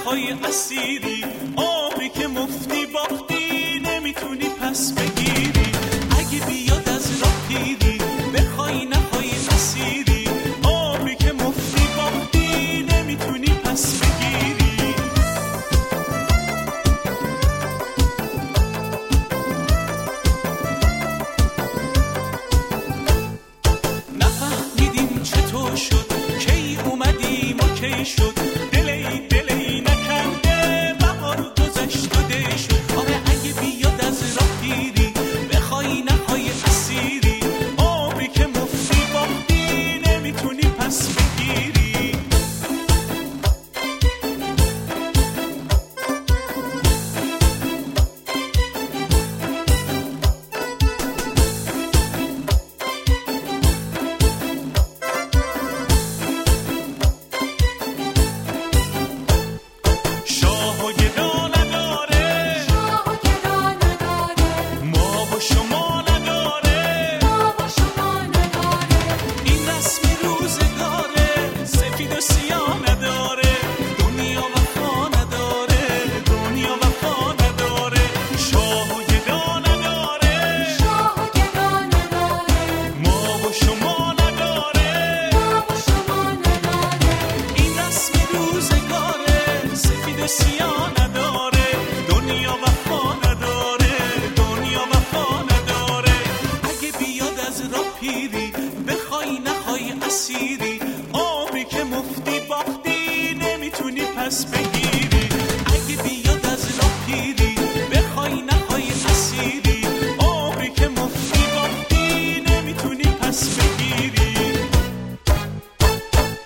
نخوای اسیری، آبی که مفتی باختی نمیتونی پس بگیری. اگه بیاد از راه پیری بخوای نخوای اسیری، آبی که مفتی باختی نمیتونی پس بگیری. نفهمیدیم چطور شد، کی اومدیم و کی شد، دلی نکنده بهار گذشت و دی شد. آره اگه بیاد از راه پیری بخوای نخوای اسیری، آبی که مفتی باختی نمیتونی پس بگیری. بخوای نخوای اسیری، آبی که مفتی باختی نمیتونی پس بگیری.